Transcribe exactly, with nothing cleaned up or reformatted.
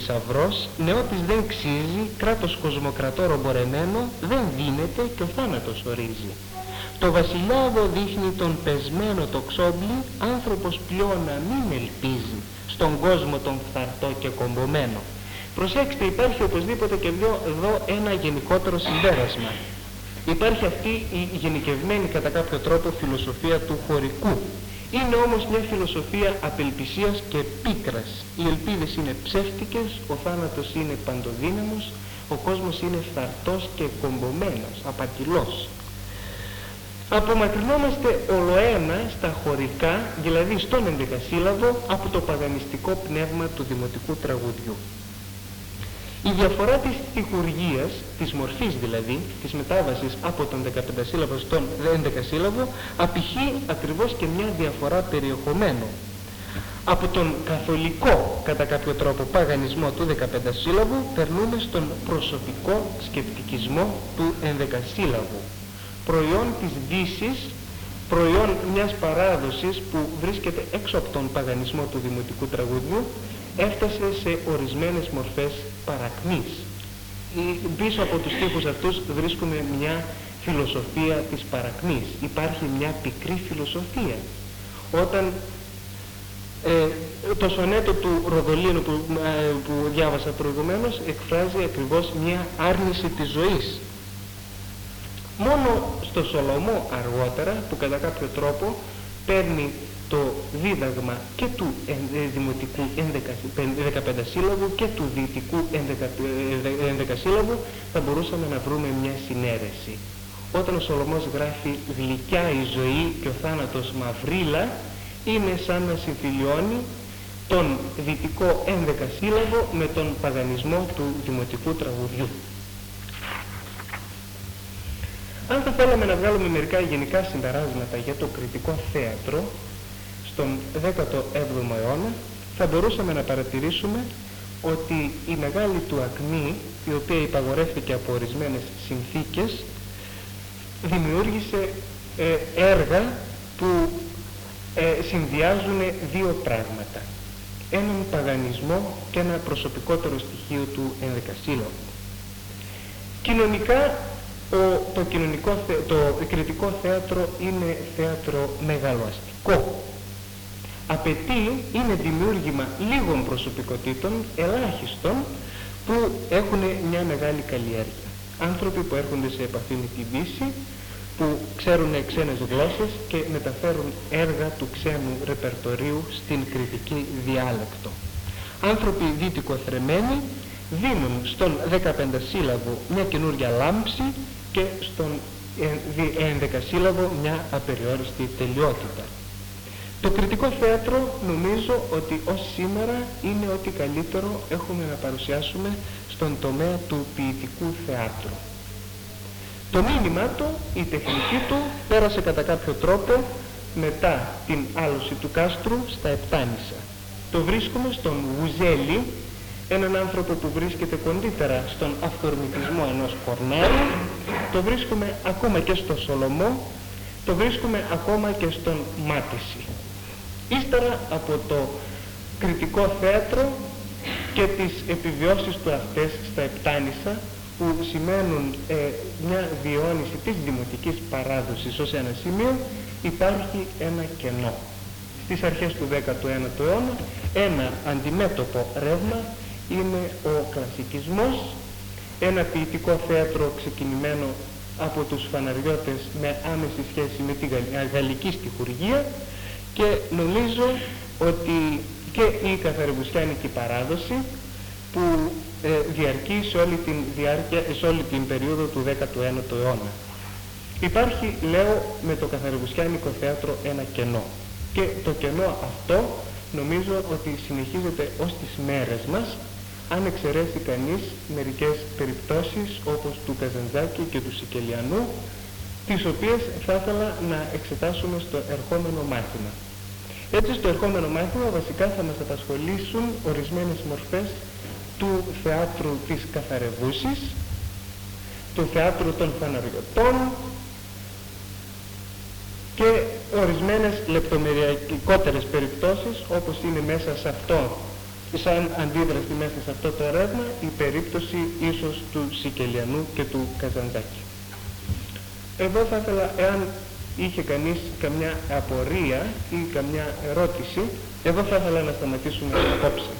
θησαυρός, νεότης δεν ξύζει, κράτος κοσμοκρατό ρομπορεμένο, δεν δίνεται και ο θάνατος ορίζει. Το βασιλιάδο δείχνει τον πεσμένο το ξόμπλι, άνθρωπος πλέον να μην ελπίζει, στον κόσμο τον φθαρτό και κομπομένο. Προσέξτε, υπάρχει οπωσδήποτε και εδώ ένα γενικότερο συμπέρασμα. Υπάρχει αυτή η γενικευμένη κατά κάποιο τρόπο φιλοσοφία του χωρικού. Είναι όμως μια φιλοσοφία απελπισίας και πίκρας. Οι ελπίδες είναι ψεύτικες, ο θάνατος είναι παντοδύναμος, ο κόσμος είναι φθαρτός και κομπομένος, απατηλός. Απομακρυνόμαστε ολοένα στα χωρικά, δηλαδή στον ενδεκασύλλαβο, από το παγανιστικό πνεύμα του δημοτικού τραγουδιού. Η διαφορά της στιχουργίας, της μορφής δηλαδή, της μετάβασης από τον δεκαπεντασύλλαβο στον ενδεκασύλλαβο, απηχεί ακριβώς και μια διαφορά περιεχομένου. Από τον καθολικό, κατά κάποιο τρόπο, παγανισμό του δεκαπεντασύλλαβου, περνούμε στον προσωπικό σκεπτικισμό του ενδεκασύλλαβου. Προϊόν της Δύσης, προϊόν μιας παράδοσης που βρίσκεται έξω από τον παγανισμό του δημοτικού τραγουδιού, έφτασε σε ορισμένες μορφές παρακμής. Πίσω από τους στίχους αυτούς βρίσκουμε μια φιλοσοφία της παρακμής. Υπάρχει μια πικρή φιλοσοφία. Όταν ε, το σονέτο του Ροδολίνου που, ε, που διάβασα προηγουμένως εκφράζει ακριβώς μια άρνηση της ζωής. Μόνο στο Σολομό αργότερα, που κατά κάποιο τρόπο παίρνει το δίδαγμα και του δημοτικού δεκαπεντασύλλαβου και του δυτικού ενδεκασύλλαβου, θα μπορούσαμε να βρούμε μια συνέρεση. Όταν ο Σολομός γράφει «γλυκιά η ζωή και ο θάνατος μαυρίλα», είναι σαν να συμφιλιώνει τον δυτικό ενδεκασύλλαβο με τον παγανισμό του δημοτικού τραγουδιού. Αν θα θέλαμε να βγάλουμε μερικά γενικά συμπεράσματα για το κριτικό θέατρο στον δέκατο έβδομο αιώνα, θα μπορούσαμε να παρατηρήσουμε ότι η μεγάλη του ακμή, η οποία υπαγορεύτηκε από ορισμένες συνθήκες, δημιούργησε ε, έργα που ε, συνδυάζουν δύο πράγματα. Έναν παγανισμό και ένα προσωπικότερο στοιχείο του ενδεκασύλλαβου. Κοινωνικά, Ο, το, κοινωνικό, το κριτικό θέατρο είναι θέατρο μεγαλοαστικό. Απαιτεί, είναι δημιούργημα λίγων προσωπικότητων, ελάχιστων, που έχουν μια μεγάλη καλλιέργεια. Άνθρωποι που έρχονται σε επαφή με τη Δύση, που ξέρουν ξένες γλώσσες και μεταφέρουν έργα του ξένου ρεπερτορίου στην κριτική διάλεκτο. Άνθρωποι δυτικοθρεμμένοι δίνουν στον δεκαπεντασύλλαβο μια καινούργια λάμψη και στον ενδεκασύλλαβο μια απεριόριστη τελειότητα. Το κριτικό θέατρο νομίζω ότι ως σήμερα είναι ό,τι καλύτερο έχουμε να παρουσιάσουμε στον τομέα του ποιητικού θεάτρου. Το μήνυμά του, η τεχνική του, πέρασε κατά κάποιο τρόπο μετά την άλωση του κάστρου στα Επτάνησα. Το βρίσκουμε στον Γουζέλη, έναν άνθρωπο που βρίσκεται κοντύτερα στον αυθορμητισμό ενός Κορνέλου, το βρίσκουμε ακόμα και στο Σολομό, το βρίσκουμε ακόμα και στον Μάτηση. Ύστερα από το κριτικό θέατρο και τις επιβιώσεις του αυτές στα Επτάνησα, που σημαίνουν ε, μια διαιώνιση της δημοτικής παράδοσης ως ένα σημείο, υπάρχει ένα κενό. Στις αρχές του δέκατου ένατου αιώνα, ένα αντιμέτωπο ρεύμα είναι ο κλασικισμός, ένα ποιητικό θέατρο ξεκινημένο από τους φαναριώτες με άμεση σχέση με τη γαλλική στιχουργία, και νομίζω ότι και η καθαρεβουσιάνικη παράδοση που ε, διαρκεί σε όλη, την διάρκεια, σε όλη την περίοδο του δέκατου ένατου αιώνα. Υπάρχει, λέω, με το καθαρεβουσιάνικο θέατρο ένα κενό, και το κενό αυτό νομίζω ότι συνεχίζεται ως τις μέρες μας, αν εξαιρέσει κανείς μερικές περιπτώσεις όπως του Καζαντζάκη και του Σικελιανού, τις οποίες θα ήθελα να εξετάσουμε στο ερχόμενο μάθημα. Έτσι, στο ερχόμενο μάθημα βασικά θα μας απασχολήσουν ορισμένες μορφές του θεάτρου της καθαρεβούσης, του θεάτρου των φαναριωτών και ορισμένες λεπτομεριακότερες περιπτώσεις, όπως είναι μέσα σε αυτό σαν αντίδραση μέσα σε αυτό το ρεύμα η περίπτωση ίσως του Σικελιανού και του Καζαντζάκη. Εδώ θα ήθελα, εάν είχε κανείς καμιά απορία ή καμιά ερώτηση, εδώ θα ήθελα να σταματήσουμε απόψε.